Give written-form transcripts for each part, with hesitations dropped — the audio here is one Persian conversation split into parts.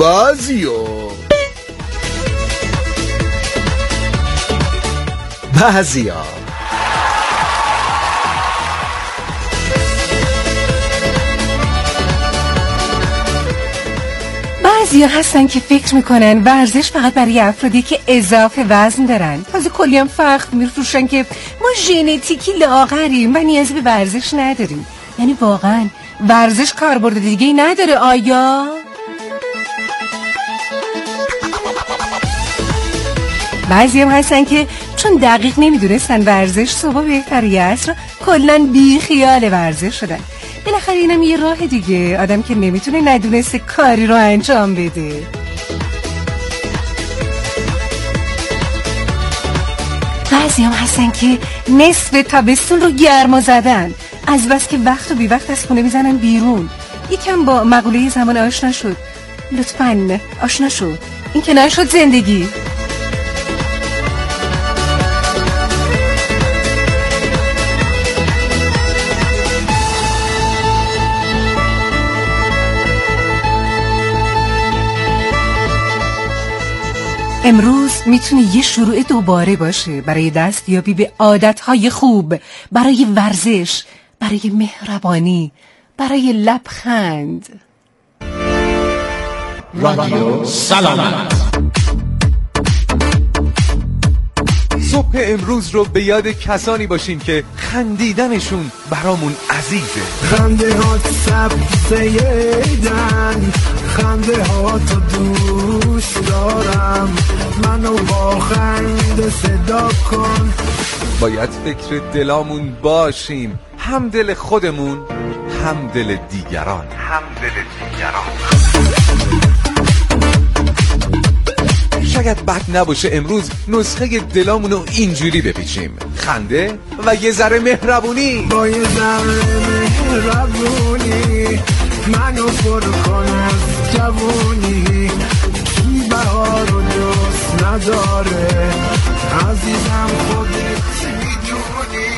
بعضیا بعضیا هستن که فکر میکنن ورزش فقط برای افرادی که اضافه وزن دارن. تازه کلی هم فخر میفروشن که ما ژنتیکی لاغریم و نیازی به ورزش نداریم. یعنی واقعا ورزش کاربرد دیگه‌ای نداره آیا؟ بعضی هم هستن که چون دقیق نمیدونستن ورزش صبح بهتر یا عصر کلن بی خیال ورزش شدن. بالاخره اینم یه راه دیگه، آدم که نمیتونه ندونسته کاری رو انجام بده. بعضی هم هستن که نصف تابستون رو گرما زدن، از بس که وقت و بی وقت از خونه میزنن بیرون. یکم با مقوله زمان آشنا شد. لطفاً آشنا شد، این که نشد زندگی. امروز میتونه یه شروع دوباره باشه برای دستیابی به عادتهای خوب، برای ورزش، برای مهربانی، برای لبخند. رادیو سلامت. صبح امروز رو به یاد کسانی باشیم که خندیدنشون برامون عزیزه. خنده ها سبزیدن، خنده ها تو دوست دارم، منو با خنده صدا کن. باید فکر دلامون باشیم، هم دل خودمون هم دل دیگران. شاید بد نباشه امروز نسخه دلامونو اینجوری بپیچیم: خنده و یه ذره مهربونی. با یه ذره مهربونی منو پر کن از جوونی. کی بهار رو دوست نداره عزیزم، خودت میدونی.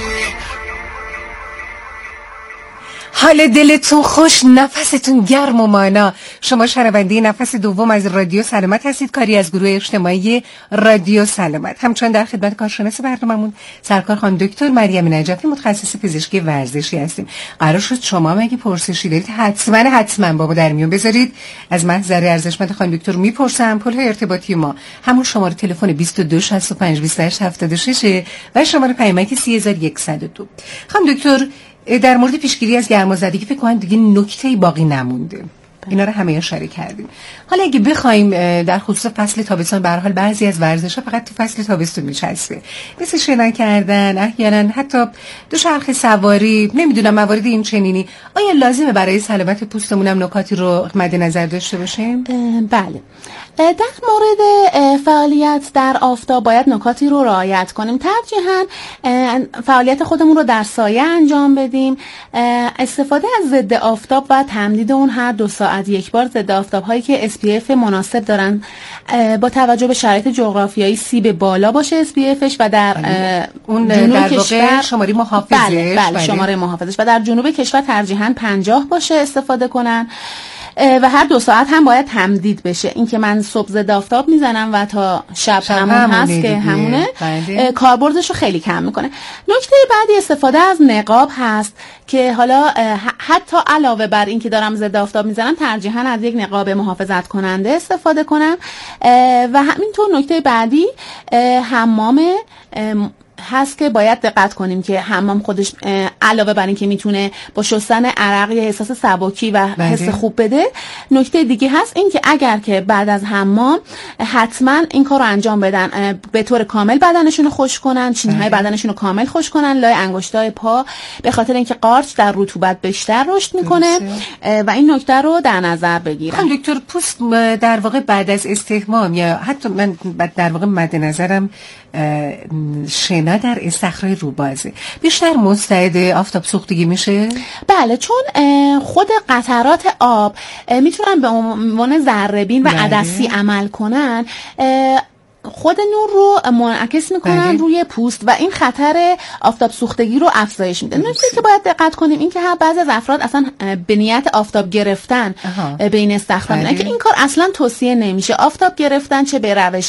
حال دلتون خوش، نفستون گرم و مانا. شما شنونده نفس دوم از رادیو سلامت هستید، کاری از گروه اجتماعی رادیو سلامت. همچنان در خدمت کارشناس برنامه‌مون سرکار خانم دکتر مریم نجفی، متخصص پزشکی ورزشی هستیم. قرار شد شما هم اگه پرسشی دارید حتما با ما در میون بذارید. از محضر ارزشمند خانم دکتر میپرسم. پل ارتباطی ما همون شماره تلفن 2265 2876 و شماره پیامک 3102. خانم دکتر، در مورد پیشگیری از گرمازدگی فکر کنم دیگه نکته‌ای باقی نمونده. اینا رو همه اشاره کردیم. حالا اگه بخوایم در خصوص فصل تابستان، به هر حال بعضی از ورزش‌ها فقط تو فصل تابستون میچسبه، مثل شنا کردن، احیانا حتی دوچرخه سواری، نمیدونم موارد این چنینی. آیا لازمه برای سلامت پوستمون هم نکاتی رو مد نظر داشته باشیم؟ بله. در مورد فعالیت در آفتاب باید نکاتی رو رعایت کنیم. ترجیحاً فعالیت خودمون رو در سایه انجام بدیم. استفاده از ضد آفتاب و تمدید اون هر 2 ساعت یک بار. ضد آفتاب هایی که SPF مناسب دارن با توجه به شرایط جغرافیایی سیب بالا باشه SPFش و در اون جنوب در کشور شماره محافظش. بله شماره محافظش و در جنوب کشور ترجیحاً 50 باشه استفاده کنن. و هر 2 ساعت هم باید تمدید بشه. این که من صبح ضد آفتاب میزنم و تا شب همون هست که همونه، کاربردش رو خیلی کم میکنه. نکته بعدی استفاده از نقاب هست که حالا حتی علاوه بر این که دارم ضد آفتاب میزنم، ترجیحاً از یک نقاب محافظت کننده استفاده کنم. و همینطور نکته بعدی حمام هست که باید دقت کنیم که حمام خودش علاوه بر این که میتونه با شستن عرق یه احساس سبکی و حس خوب بده، نکته دیگه هست این که اگر که بعد از حمام حتما این کار رو انجام بدن، به طور کامل بدنشون رو خشک کنن، چینهای بدنشون رو کامل خشک کنن، لای انگشتای پا، به خاطر اینکه قارچ در رطوبت بیشتر رشد میکنه و این نکته رو در نظر بگیرن. دکتر، پوست در واقع بعد از استحمام یا حتی من در واقع مد نظرم شنا در استخرای روبازه بیشتر مستعد آفتاب سوختگی میشه؟ بله، چون خود قطرات آب میتونن به عنوان ذره‌بین و عدسی عمل کنن. خود نور رو منعکس میکنن روی پوست و این خطر آفتاب سوختگی رو افزایش میده. نکته که باید دقت کنیم این که بعضی از افراد اصلا به نیت آفتاب گرفتن به این استخدام میرن که این کار اصلا توصیه نمیشه. آفتاب گرفتن چه به روش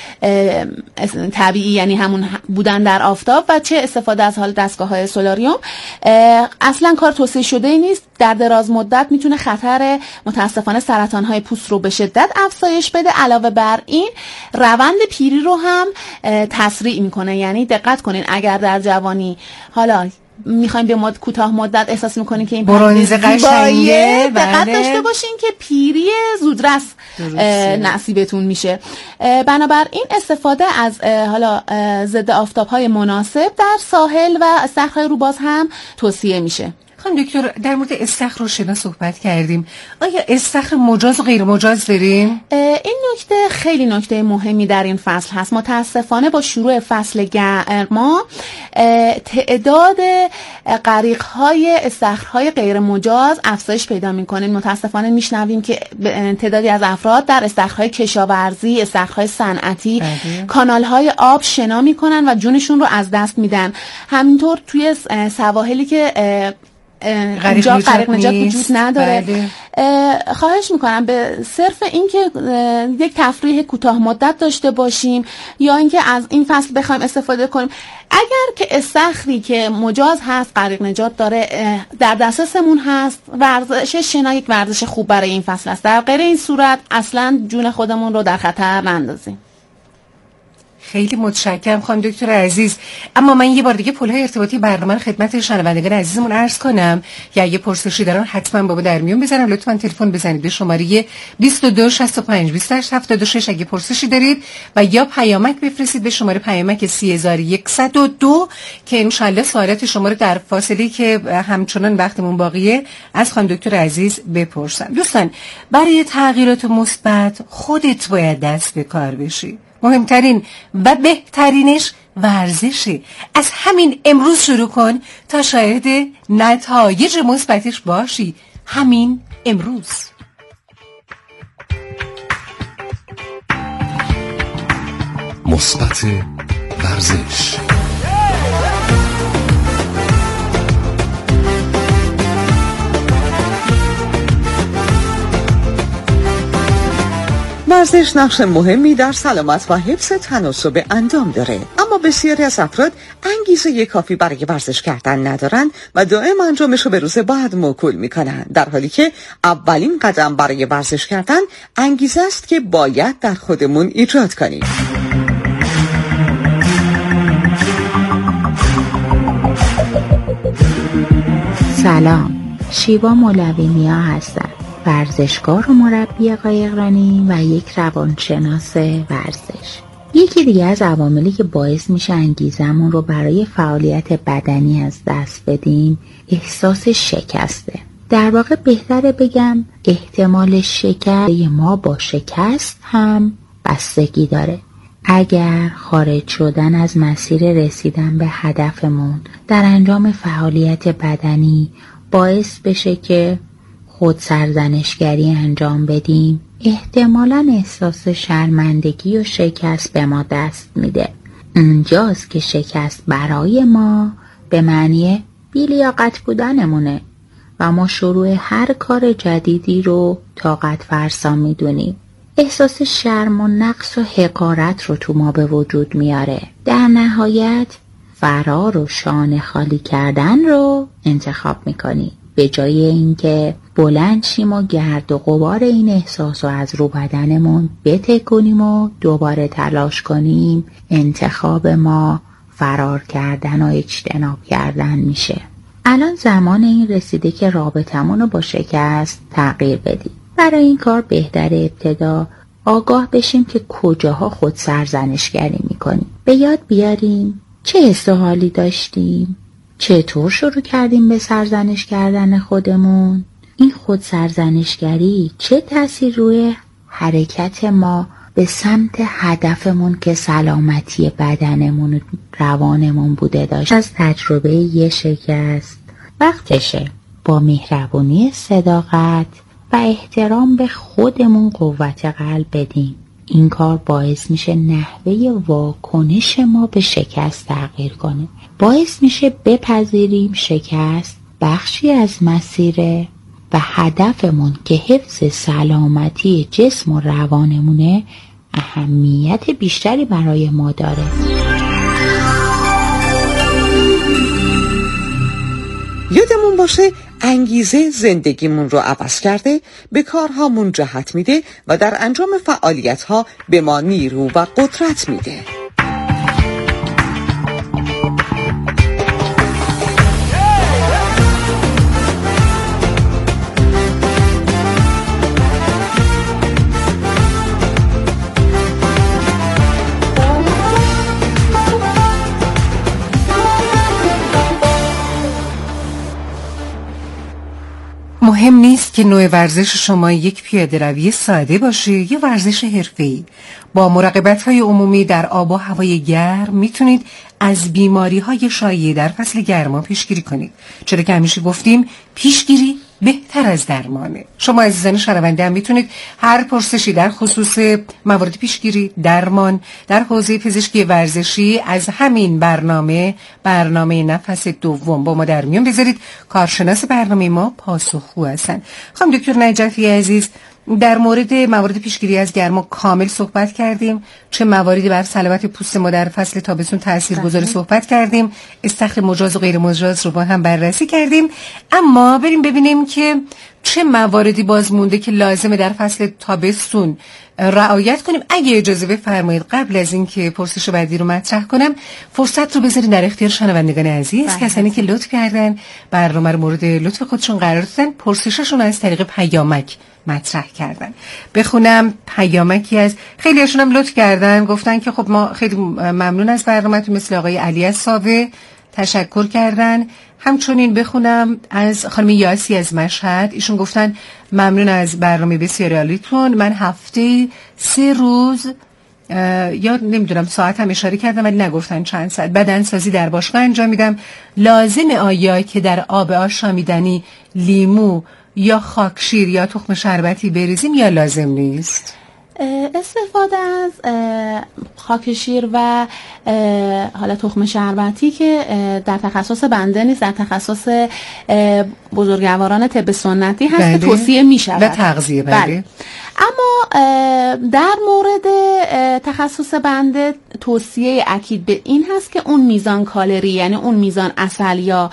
طبیعی یعنی همون بودن در آفتاب و چه استفاده از حال دستگاه‌های سولاریوم اصلا کار توصیه شده نیست. در دراز مدت میتونه خطر متاسفانه سرطان‌های پوست رو به شدت افزایش بده. علاوه بر این روند پیری رو هم تسریع میکنه. یعنی دقت کنین اگر در جوانی حالا میخوایم به کوتاه مدت احساس میکنین که این برنز قشنگه، دقت داشته باشین که پیری زودرس نصیبتون میشه. بنابراین استفاده از حالا ضد آفتاب‌های مناسب در ساحل و استخرهای روباز هم توصیه میشه. خانم دکتر در مورد استخر رو شنا صحبت کردیم. آیا استخر مجاز و غیر مجاز داریم؟ این نکته خیلی نکته مهمی در این فصل هست. متاسفانه با شروع فصل گرما تعداد غریق‌های استخرهای غیر مجاز افزایش پیدا می‌کنه. متاسفانه میشنویم که تعدادی از افراد در استخرهای کشاورزی، استخرهای صنعتی، کانال‌های آب شنا می‌کنن و جونشون رو از دست میدن. همینطور توی سواحلی که اینجا غریق نجات وجود نداره. خواهش میکنم به صرف اینکه یک تفریح کوتاه مدت داشته باشیم یا اینکه از این فصل بخوایم استفاده کنیم، اگر که استخری که مجاز هست غریق نجات داره در دسترسمون هست، ورزش شنا یک ورزش خوب برای این فصل است. در غیر این صورت اصلا جون خودمون رو در خطر نندازیم. خیلی متشکرم خانم دکتر عزیز. اما من یه بار دیگه پل‌های ارتباطی برنامه رو خدمت شنوندگان عزیزمون عرض کنم. یا اگه پرسشی دارن حتما بابا در میون بزنن. لطفاً تلفن بزنید به شماره 2265 2876 اگه پرسشی دارید و یا پیامک بفرستید به شماره پیامک 3102 که انشالله سوالات شما رو در فاصله که همچنان وقتمون باقیه از خانم دکتر عزیز بپرسن. دوستان برای تغییرات مثبت خودت باید دست به کار بشی. مهمترین و بهترینش ورزشه. از همین امروز شروع کن تا شاهد نتایج مثبتش باشی. همین امروز. مثبت ورزش. ورزش نقش مهمی در سلامت و حفظ تناسب اندام داره، اما بسیاری از افراد انگیزه کافی برای ورزش کردن ندارن و دائم انجامش رو به روز بعد موکول میکنن، در حالی که اولین قدم برای ورزش کردن انگیزه است که باید در خودمون ایجاد کنیم. سلام، شیوا مولوی‌نیا هستم، ورزشکار و مربی قایقرانی و یک روانشناس ورزش. یکی دیگه از عواملی که باعث میشه انگیزمون رو برای فعالیت بدنی از دست بدیم احساس شکسته. در واقع بهتره بگم احتمال شکست ما با شکست هم بستگی داره. اگر خارج شدن از مسیر رسیدن به هدفمون در انجام فعالیت بدنی باعث بشه که خود سرزنشگری انجام بدیم، احتمالاً احساس شرمندگی و شکست به ما دست میده. اونجاست که شکست برای ما به معنی بی‌لیاقت بودنمونه و ما شروع هر کار جدیدی رو طاقت فرسا میدونیم. احساس شرم و نقص و حقارت رو تو ما به وجود میاره. در نهایت فرار و شانه خالی کردن رو انتخاب میکنیم. به جای اینکه بلند شیم و گرد و غبار این احساس رو از رو بدنمون بتکنیم و دوباره تلاش کنیم، انتخاب ما فرار کردن و اجتناب کردن میشه. الان زمان این رسیده که رابطمون رو با شکست تغییر بدیم. برای این کار بهتره ابتدا آگاه بشیم که کجاها خود سرزنشگری میکنیم. به یاد بیاریم چه حس و حالی داشتیم، چطور شروع کردیم به سرزنش کردن خودمون، این خود سرزنشگری چه تأثیر روی حرکت ما به سمت هدفمون که سلامتی بدنمون و روانمون بوده داشت. از تجربه یه شکست وقتشه با مهربونی، صداقت و احترام به خودمون قوت قلب بدیم. این کار باعث میشه نحوه واکنش ما به شکست تغییر کنه. باعث میشه بپذیریم شکست بخشی از مسیره و هدفمون که حفظ سلامتی جسم و روانمونه اهمیت بیشتری برای ما داره. یادمون باشه انگیزه زندگیمون رو عوض کرده، به کارهامون جهت میده و در انجام فعالیت‌ها به ما نیرو و قدرت میده. مهم نیست که نوع ورزش شما یک پیاده روی ساده باشه یا ورزش حرفه‌ای. با مراقبت‌های عمومی در آب و هوای گرم میتونید از بیماری‌های شایع در فصل گرما پیشگیری کنید. چرا که همیشه گفتیم پیشگیری بهتر از درمانه. شما عزیزان شنونده هم میتونید هر پرسشی در خصوص موارد پیشگیری، درمان در حوزه پزشکی ورزشی از همین برنامه نفس دوم با ما در میون بذارید. کارشناس برنامه ما پاسخگو هستن. خانم دکتر نجفی عزیز، در موارد پیشگیری از گرما کامل صحبت کردیم. چه مواردی بر سلامت پوست ما در فصل تابستون تاثیرگذار صحبت کردیم. استخر مجاز و غیر مجاز رو با هم بررسی کردیم. اما بریم ببینیم که چه مواردی باز مونده که لازمه در فصل تابستون رعایت کنیم. اگه اجازه بفرمایید قبل از اینکه پرسش بعدی رو مطرح کنم فرصت رو بذارید در اختیار شنوندگان عزیز، کسانی که لطف کردن برنامه رو مورد لطف خودشون قرار دادن پرسششون رو از طریق پیامک مطرح کردن. بخونم پیامکی از خیلی هاشون هم لطف کردن، گفتن که خب ما خیلی ممنون از برنامه‌تون، مثل آقای علی از ساوه تشکر کردن. همچنین بخونم از خانم یاسی از مشهد، ایشون گفتن ممنون از برنامه بسیار عالیتون. من هفته 3 روز یا نمیدونم ساعت هم اشاره کردم ولی نگفتن چند ساعت بدنسازی در باشگاه انجام میدم. لازمه آیا که در آب آشامیدنی لیمو یا خاکشیر یا تخم شربتی بریزیم یا لازم نیست؟ استفاده از خاکشیر و حالا تخم شربتی که در تخصص بنده نیست، در تخصص بزرگواران طب سنتی هست که توصیه می شود و تغذیه. بله. اما در مورد تخصص بنده توصیه اکید به این هست که اون میزان کالری، یعنی اون میزان عسل یا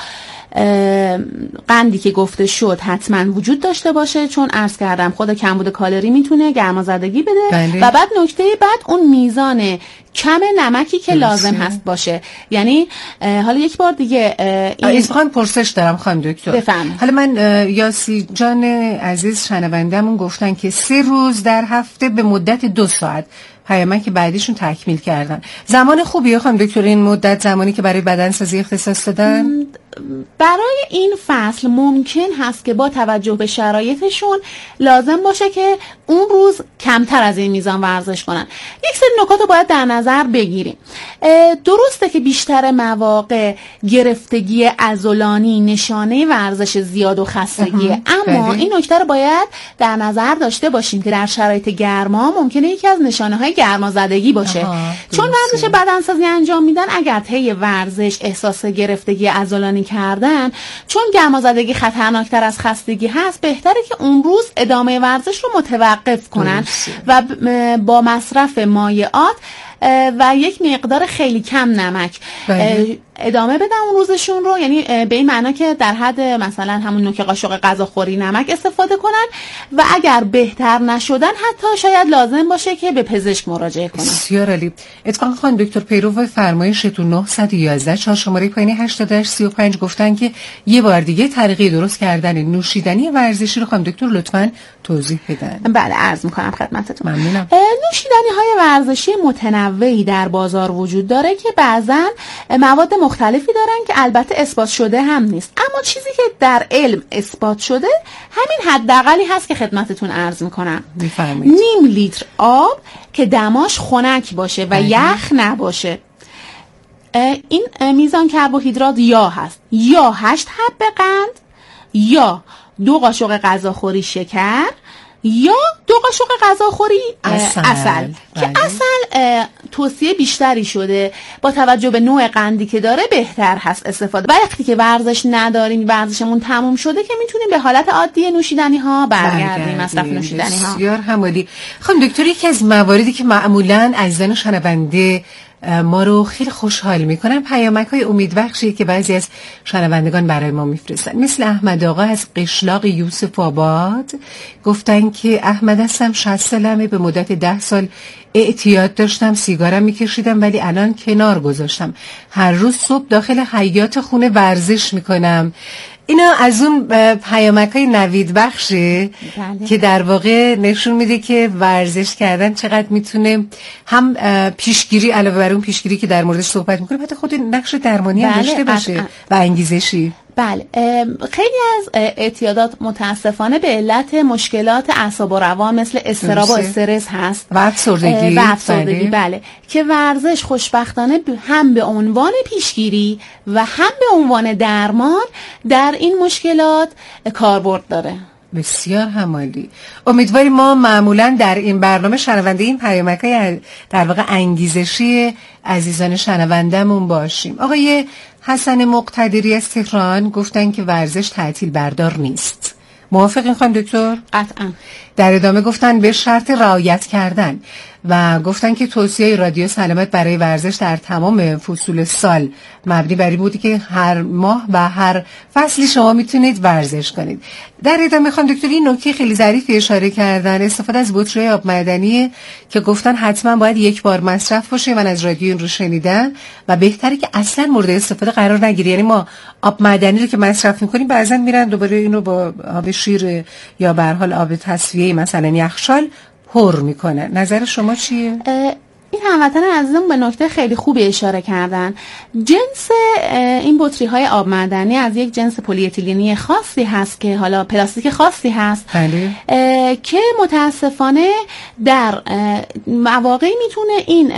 قندی که گفته شد حتما وجود داشته باشه، چون عرض کردم خود کمبود کالری میتونه گرمازدگی بده. و بعد نکته بعد اون میزان کم نمکی که لازم هست باشه. یعنی حالا یک بار دیگه این پرسش دارم خانم دکتر. بفهم. حالا من یاسی جان عزیز شنونده‌مون گفتن که 3 روز در هفته به مدت 2 ساعت، پیامک که بعدیشون تکمیل کردن. زمان خوبیه خانم دکتر این مدت زمانی که برای بدنسازی اختصاص دادن؟ برای این فصل ممکن هست که با توجه به شرایطشون لازم باشه که اون روز کمتر از این میزان ورزش کنن. یک سری نکات رو باید در نظر بگیریم. درسته که بیشتر مواقع گرفتگی عضلانی نشانه ورزش زیاد و خستگیه، اما این نکته رو باید در نظر داشته باشیم که در شرایط گرما ممکنه یکی از نشانه‌های گرمازدگی باشه. چون ورزش بدنسازی انجام میدن، اگر طی ورزش احساس گرفتگی عضلانی کردن، چون گرمازدگی خطرناکتر از خستگی هست، بهتره که اون روز ادامه ورزش رو متوقف کنن و با مصرف مایعات و یک مقدار خیلی کم نمک ادامه بدن اون روزشون رو. یعنی به این معنا که در حد مثلا همون نوک قاشق غذاخوری نمک استفاده کنن و اگر بهتر نشدن حتی شاید لازم باشه که به پزشک مراجعه کنن. بسیار عالی. اتفاقا خانم دکتر پیرو فرمایشتون 911 چهارشماره پایین 8835 گفتن که یه بار دیگه طریقه درست کردن نوشیدنی ورزشی رو خانم دکتر لطفاً توضیح بدن. بله عرض می‌کنم خدمتتون. ممنونم. نوشیدنی‌های ورزشی متنوعی در بازار وجود داره که بعضاً مواد مختلفی دارن که البته اثبات شده هم نیست، اما چیزی که در علم اثبات شده همین حداقلی هست که خدمتتون عرض میکنم. میفرمایید. نیم لیتر آب که دماش خنک باشه و یخ نباشه. این میزان کربوهیدرات یا هست یا 8 حب قند یا 2 قاشق غذاخوری شکر یا 2 قاشق غذاخوری اصل که بله. اصل توصیه بیشتری شده با توجه به نوع قندی که داره بهتر هست استفاده. وقتی که ورزش نداریم، ورزشمون تموم شده، که میتونیم به حالت عادی نوشیدنی ها برگردیم، مصرف نوشیدنی ها. بسیار همالی. خانم دکتر، یکی از مواردی که معمولاً عزیزان شنونده ما رو خیلی خوشحال میکنن پیامک‌های امیدبخشی که بعضی از شنوندگان برای ما میفرستن. مثل احمد آقا از قشلاق یوسف آباد گفتن که احمد هستم، 60 سالمه، به مدت 10 سال اعتیاد داشتم، سیگارم میکشیدم ولی الان کنار گذاشتم. هر روز صبح داخل حیاط خونه ورزش میکنم. اینا از اون پیامک‌های نوید بخشه که در واقع نشون میده که ورزش کردن چقدر میتونه هم پیشگیری، علاوه بر اون پیشگیری که در موردش صحبت میکنه، حتی خود نقش درمانی هم داشته باشه و انگیزشی. بله، خیلی از اعتیادات متاسفانه به علت مشکلات اعصاب و روان مثل اضطراب و استرس هست و افسردگی. بله، که ورزش خوشبختانه هم به عنوان پیشگیری و هم به عنوان درمان در این مشکلات کاربرد داره. بسیار همالی. امیدواریم ما معمولا در این برنامه شنونده این پیامک‌های در واقع انگیزشی عزیزان شنوندمون باشیم. آقای حسن مقتدری از تهران گفتن که ورزش تعطیل بردار نیست. موافقین خانم دکتر؟ قطعا. در ادامه گفتن به شرط رعایت کردن و گفتن که توصیه رادیو سلامت برای ورزش در تمام فصول سال مبنی بر این بودی که هر ماه و هر فصلی شما میتونید ورزش کنید. در ادامه میخوام دکتر این نکته خیلی ظریفی اشاره کردن، استفاده از بطری آب معدنی که گفتن حتما باید 1 بار مصرف باشه. من از رادیو این رو شنیدم و بهتره که اصلا مورد استفاده قرار نگیره. یعنی ما آب معدنی رو که مصرف میکنیم بعضا میرن دوباره اینو با آب شیر یا به هر حال آب تصفیه مثلا یخچال پر میکنه. نظر شما چیه؟ این هموطن عزیزم به نکته خیلی خوبی اشاره کردن. جنس این بطری های آب معدنی از یک جنس پلی اتیلنی خاصی هست که حالا پلاستیک خاصی هست. بله. که متاسفانه در مواقعی میتونه این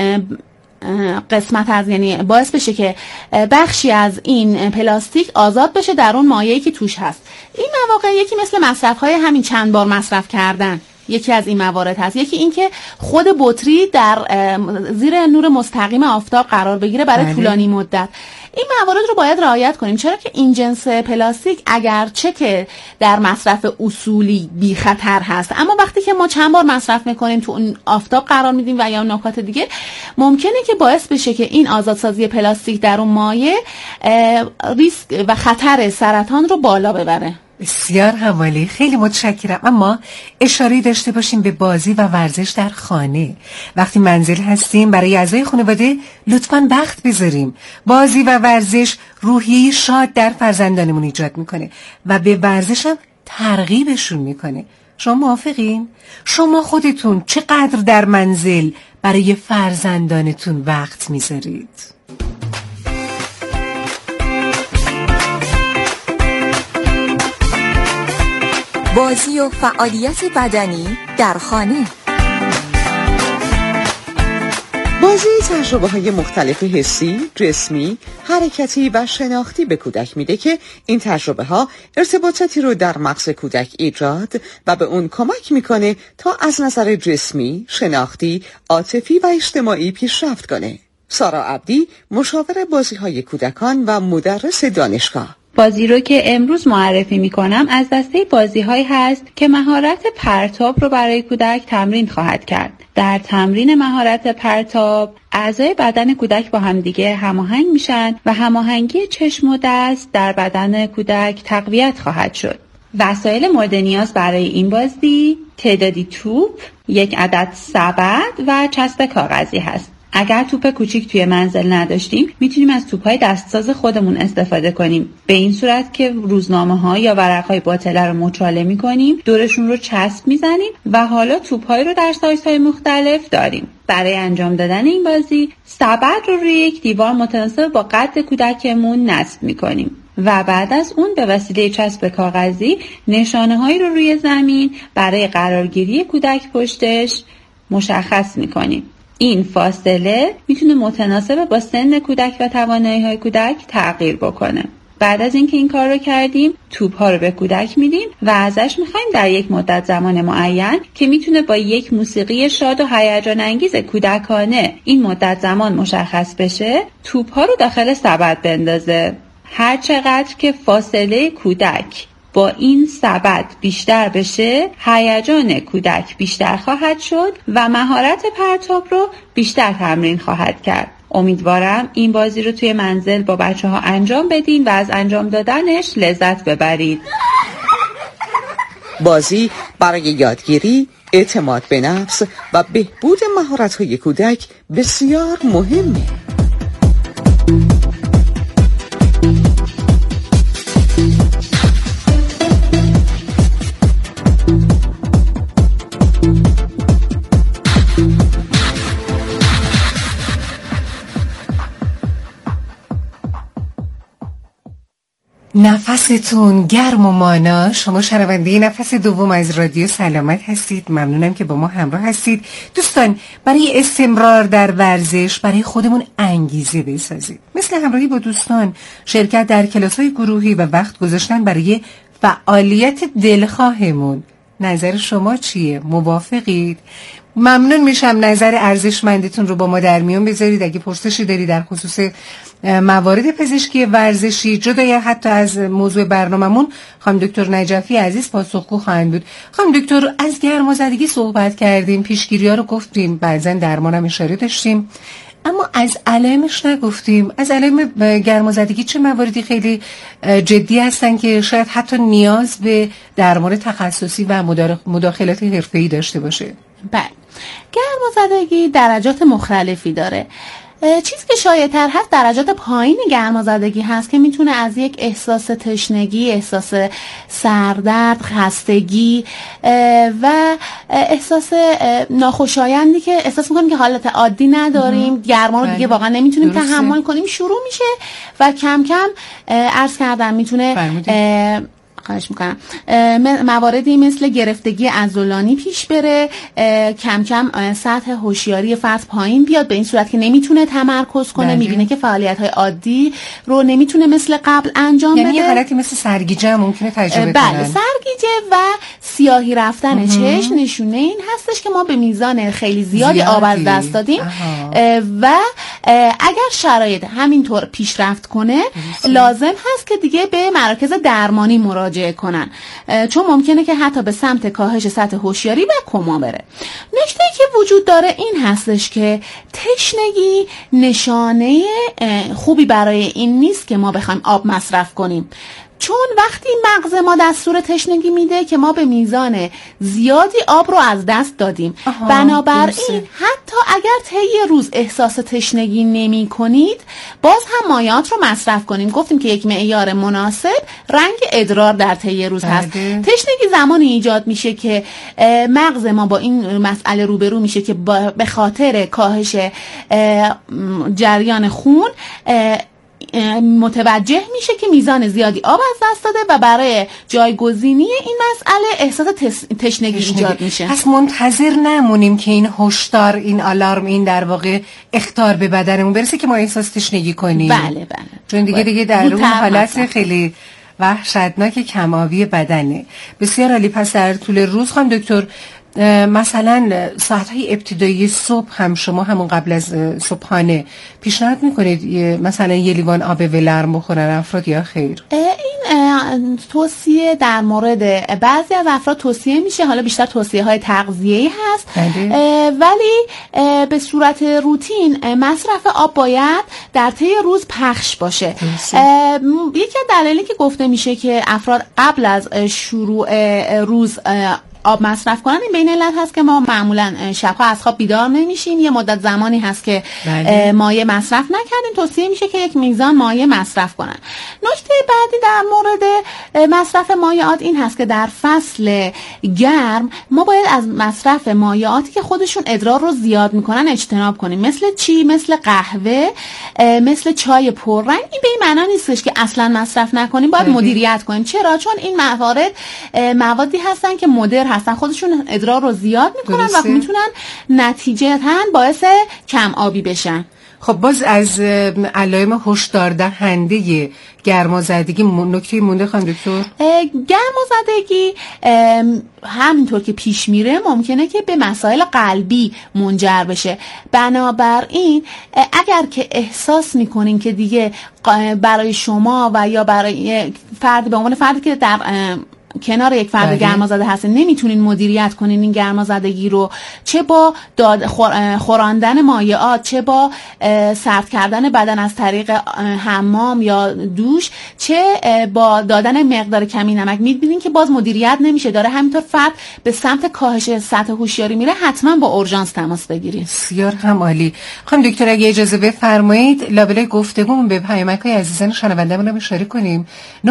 قسمت از، یعنی باعث بشه که بخشی از این پلاستیک آزاد بشه در اون مایعی که توش هست. این مواقع یکی مثل مصرف‌های همین چند بار مصرف کردن، یکی از این موارد هست. یکی این که خود بطری در زیر نور مستقیم آفتاب قرار بگیره برای طولانی مدت. این موارد رو باید رعایت کنیم، چرا که این جنس پلاستیک اگرچه که در مصرف اصولی بی خطر هست، اما وقتی که ما چند بار مصرف میکنیم، تو اون آفتاب قرار میدیم و یا نکات دیگه، ممکنه که باعث بشه که این آزادسازی پلاستیک در اون مایع ریسک و خطر سرطان رو بالا ببره. بسیار حوالی، خیلی متشکرم. اما اشاره داشته باشیم به بازی و ورزش در خانه. وقتی منزل هستیم برای اعضای خانواده لطفاً وقت بذاریم. بازی و ورزش روحیه شاد در فرزندانمون ایجاد میکنه و به ورزش هم ترغیبشون میکنه. شما موافقین؟ شما خودتون چقدر در منزل برای فرزندانتون وقت میذارید؟ بازی و فعالیت بدنی در خانه. بازی تجربه‌های مختلف حسی، جسمی، حرکتی و شناختی به کودک میده که این تجربه‌ها ارتباطاتی رو در مغز کودک ایجاد و به اون کمک میکنه تا از نظر جسمی، شناختی، عاطفی و اجتماعی پیشرفت کنه. سارا عبدی، مشاور بازی‌های کودکان و مدرس دانشگاه. بازی رو که امروز معرفی میکنم از دسته بازی‌هایی هست که مهارت پرتاب رو برای کودک تمرین خواهد کرد. در تمرین مهارت پرتاب، اعضای بدن کودک با همدیگه هماهنگ میشن و هماهنگی چشم و دست در بدن کودک تقویت خواهد شد. وسایل مورد نیاز برای این بازی تعدادی توپ، 1 عدد سبد و چسب کاغذی هست. اگر توپ کوچیک توی منزل نداشتیم میتونیم از توپ‌های دستساز خودمون استفاده کنیم، به این صورت که روزنامه‌ها یا ورق‌های باطله رو مچاله می‌کنیم، دورشون رو چسب می‌زنیم و حالا توپ‌های رو در سایزهای مختلف داریم. برای انجام دادن این بازی سبد رو روی یک دیوار متناسب با قد کودکمون نصب می‌کنیم و بعد از اون به وسیله چسب کاغذی نشانه‌هایی رو روی زمین برای قرارگیری کودک پشتش مشخص می‌کنیم. این فاصله میتونه متناسب با سن کودک و توانایی‌های کودک تغییر بکنه. بعد از اینکه این کار رو کردیم توپ‌ها رو به کودک میدیم و ازش میخوایم در یک مدت زمان معین که میتونه با یک موسیقی شاد و هیجان انگیز کودکانه این مدت زمان مشخص بشه، توپ‌ها رو داخل سبد بندازه. هر چقدر که فاصله کودک با این سبد بیشتر بشه، هیجان کودک بیشتر خواهد شد و مهارت پرتاب رو بیشتر تمرین خواهد کرد. امیدوارم این بازی رو توی منزل با بچه‌ها انجام بدین و از انجام دادنش لذت ببرید. بازی برای یادگیری، اعتماد به نفس و بهبود مهارت‌های کودک بسیار مهمه. نفستون گرم و مانا. شما شنونده نفس دوم از رادیو سلامت هستید. ممنونم که با ما همراه هستید. دوستان، برای استمرار در ورزش برای خودمون انگیزه بسازید، مثل همراهی با دوستان، شرکت در کلاس‌های گروهی و وقت گذاشتن برای فعالیت دلخواهمون. نظر شما چیه؟ موافقید؟ ممنون میشم نظر ارزشمندتون رو با ما در میون بذارید. اگه پرسشی داری در خصوص موارد پزشکی ورزشی جدای حتی از موضوع برنامه‌مون، خانم دکتر نجفی عزیز پاسخگو خواهند بود. خانم دکتر، از گرمازدگی صحبت کردیم، پیشگیری‌ها رو گفتیم، بعضن درمانم اشاره داشتیم، اما از علائمش نگفتیم. از علائم گرمازدگی چه مواردی خیلی جدی هستن که شاید حتی نیاز به درمان تخصصی و مداخلات حرفه‌ای داشته باشه؟ بله، گرمازدگی درجات مختلفی داره. چیزی که شایع‌تر هست درجات پایین گرمازدگی هست که میتونه از یک احساس تشنگی، احساس سردرد، خستگی و احساس ناخوشایندی که احساس میکنیم که حالت عادی نداریم، گرما رو دیگه واقعا نمیتونیم تحمل کنیم شروع میشه و کم کم عرض کردم میتونه خواهش میکنم مواردی مثل گرفتگی عضلانی پیش بره، کم کم سطح هوشیاری فرد پایین بیاد به این صورت که نمیتونه تمرکز کنه، میبینه که فعالیت‌های عادی رو نمیتونه مثل قبل انجام بده. یعنی یه حالتی مثل سرگیجه هم ممکنه تجربه کنن. بله، سرگیجه و سیاهی رفتن چشم نشونه این هستش که ما به میزان خیلی زیادی آب از دست دادیم و اگر شرایط همینطور پیشرفت کنه لازم هست که دیگه به مراکز درمانی مراجعه کنن، چون ممکنه که حتی به سمت کاهش سطح هوشیاری و کما بره. نکته‌ای که وجود داره این هستش که تشنگی نشانه خوبی برای این نیست که ما بخوایم آب مصرف کنیم، چون وقتی مغز ما دستور تشنگی میده که ما به میزان زیادی آب رو از دست دادیم، بنابراین حتی اگر طی روز احساس تشنگی نمی کنید باز هم مایعات رو مصرف کنیم. گفتیم که یک معیار مناسب رنگ ادرار در طی روز هست. تشنگی زمانی ایجاد میشه که مغز ما با این مسئله روبرو میشه که به خاطر کاهش جریان خون متوجه میشه که میزان زیادی آب از دست داده و برای جایگزینی این مسئله احساس تشنگی ایجاد میشه. پس منتظر نمونیم که این هشدار، این آلارم، این در واقع اخطار به بدنمون برسه که ما احساس تشنگی کنیم. بله. چون دیگه در اون حالت خیلی وحشتناک کم‌آبی بدنه. بسیار عالی. پس در طول روز خانم دکتر مثلا ساعت‌های ابتدایی صبح هم شما همون قبل از صبحانه پیشنهاد میکنید مثلا یه لیوان آب ولرم بخورن افراد یا خیر؟ این توصیه در مورد بعضی از افراد توصیه میشه، حالا بیشتر توصیه‌های تغذیه‌ای هست، ولی به صورت روتین مصرف آب باید در طی روز پخش باشه. یکی از دلایلی که گفته میشه که افراد قبل از شروع روز آب مصرف کنن این به این علت هست که ما معمولا شبها از خواب بیدار نمیشیم، یه مدت زمانی هست که مایع مصرف نکردیم، توصیه میشه که یک میزان مایع مصرف کنن. نکته بعدی در مورد مصرف مایعات این هست که در فصل گرم ما باید از مصرف مایعاتی که خودشون ادرار رو زیاد میکنن اجتناب کنیم، مثل چی؟ مثل قهوه، مثل چای پررنگ. این به این معنا نیستش که اصلا مصرف نکنیم، باید مدیریت کنیم. چرا؟ چون این موارد موادی هستن که مدر هستن، خودشون ادرار رو زیاد میکنن و میتونن نتیجتاً باعث کم آبی بشن. خب باز از علائم هشدار دهنده گرمازدگی نکته مونده خانم دکتر؟ گرمازدگی همینطور که پیش میره ممکنه که به مسائل قلبی منجر بشه. بنابراین اگر که احساس میکنین که دیگه برای شما و یا برای فرد به عنوان فردی که در کنار یک فرد گرمازده هستن نمیتونین مدیریت کنین این گرمازدگی رو، چه با خوراندن مایعات، چه با سرد کردن بدن از طریق حمام یا دوش، چه با دادن مقدار کمی نمک، میبینین که باز مدیریت نمیشه، داره همینطور فرد به سمت کاهش سطح هوشیاری میره، حتما با اورژانس تماس بگیرید. بسیار هم عالی. خانم دکتر اگه اجازه بفرمایید لابلای گفتگومون به پیامک‌های عزیزان شنونده‌مون رو اشاره کنیم.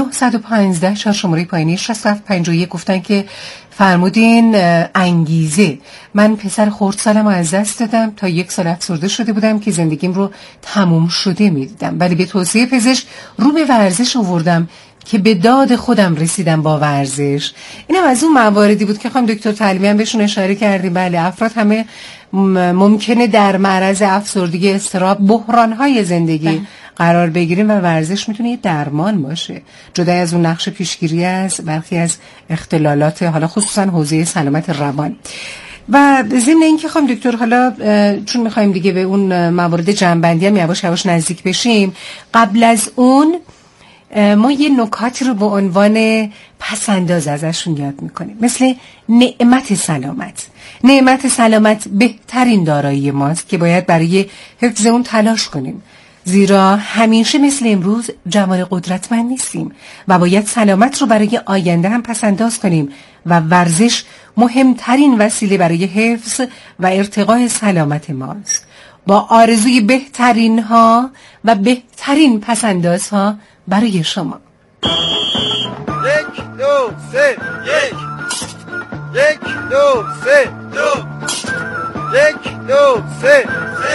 915 شماره پایینی 6751 گفتن که فرمودین انگیزه. من پسر خردسالم رو از دست دادم، تا 1 سال افسرده شده بودم که زندگیم رو تموم شده می‌دیدم، ولی به توصیه پزشک رو به ورزش آوردم که به داد خودم رسیدم با ورزش. اینم از اون مواردی بود که خانم دکتر تعلیمی هم بهشون اشاره کردیم. بله افراد همه ممکنه در معرض افسردگی، اضطراب، بحران‌های زندگی قرار بگیریم و ورزش میتونه یه درمان باشه، جدا از اون نقش پیشگیری از برخی از اختلالات حالا خصوصا حوزه سلامت روان. و ضمن اینکه خانم دکتر حالا چون میخوایم دیگه به اون موارد جنبندی هم یواش یواش نزدیک بشیم، قبل از اون ما یه نکاتی رو به عنوان پسنداز ازشون یاد میکنیم، مثل نعمت سلامت. نعمت سلامت بهترین دارایی ماست که باید برای حفظ اون تلاش کنیم، زیرا همیشه مثل امروز جوان قدرتمند نیستیم و باید سلامت رو برای آینده هم پسنداز کنیم و ورزش مهمترین وسیله برای حفظ و ارتقای سلامت ماست. با آرزوی بهترین ها و بهترین پسندازها برای شما. 1 2 3 1 2 3 2 1 2 3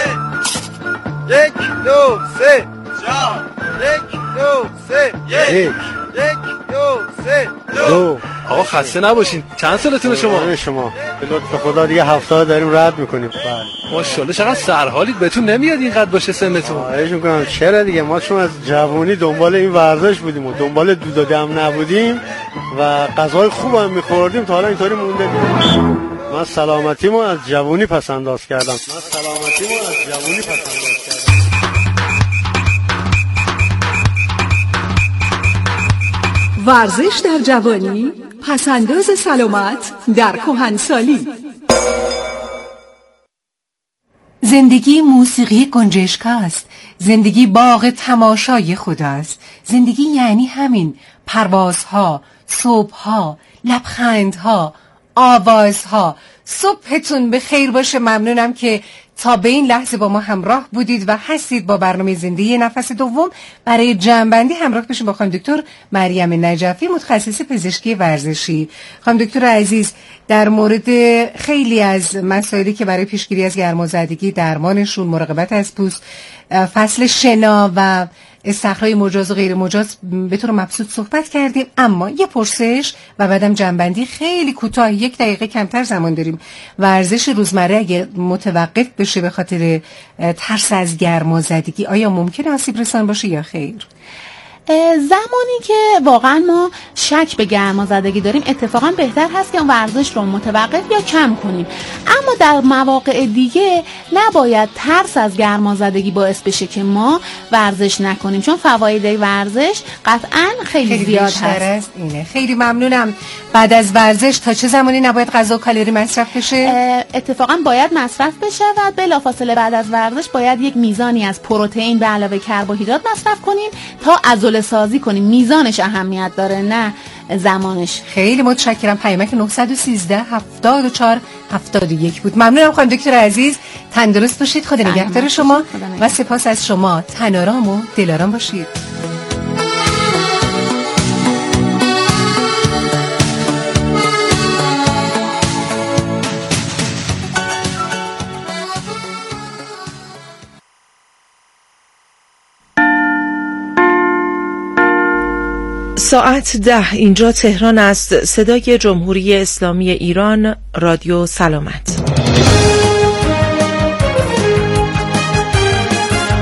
1 2 3 4 1 2 3 1 2 3 2. آقا خسته نباشین. چند سالتونه شما؟ شما به لطف خدا دیگه 70 داریم رد میکنیم. بله ماشاءالله چقدر سرحالید، بهتون نمیاد اینقدر باشه سنتون؟ خواهش میکنم. چرا دیگه، ما چون از جوانی دنبال این ورزش بودیم و دنبال دود و دم نبودیم و غذای خوب هم میخوردیم تا حالا اینطوری مونده دیگه. من سلامتیمو از جوانی پسنداز کردم. ورزش در جوانی، پسنداز سلامت در کهنسالی. زندگی موسیقی گنجشکاست، زندگی باغ تماشای خداست. زندگی یعنی همین پروازها، صبحها، لبخندها، آوازها. صبحتون به خیر باشه. ممنونم که تا به این لحظه با ما همراه بودید و هستید. با برنامه زندگی نفس دوم برای جمع‌بندی همراه بشیم با خانم دکتر مریم نجفی، متخصص پزشکی ورزشی. خانم دکتر عزیز، در مورد خیلی از مسائلی که برای پیشگیری از گرمازدگی، درمانشون، مراقبت از پوست، فصل شنا و استخرای مجاز و غیر مجاز به طور مبسوط صحبت کردیم، اما یه پرسش و بعدم جنبندی خیلی کوتاه، 1 دقیقه کمتر زمان داریم. ورزش روزمره اگه متوقف بشه به خاطر ترس از گرمازدگی، آیا ممکنه آسیب رسان باشه یا خیر؟ زمانی که واقعا ما شک به گرمازدگی داریم اتفاقا بهتر هست که اون ورزش رو متوقف یا کم کنیم، اما در مواقع دیگه نباید ترس از گرمازدگی باعث بشه که ما ورزش نکنیم، چون فواید ورزش قطعا خیلی زیاد هست. اینه. خیلی ممنونم. بعد از ورزش تا چه زمانی نباید غذا و کالری مصرف بشه؟ اتفاقا باید مصرف بشه و بلافاصله بعد از ورزش باید یک میزانی از پروتئین به علاوه کربوهیدرات مصرف کنیم تا عضله سازی کنیم. میزانش اهمیت داره نه زمانش. خیلی متشکرم. پیامک 913 74 71 بود. ممنونم خانم دکتر عزیز. تندرست باشید. خدا نگهدار شما و سپاس از شما. تن‌آرام و دل‌آرام باشید. ساعت 10 اینجا تهران است. صدای جمهوری اسلامی ایران، رادیو سلامت.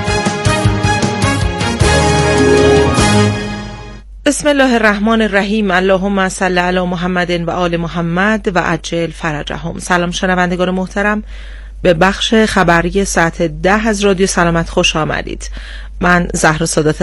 بسم الله الرحمن الرحیم. اللهم صل علی محمد و آل محمد و عجل فرجهم. سلام شنوندگان محترم، به بخش خبری ساعت 10 از رادیو سلامت خوش آمدید. من زهرا سادات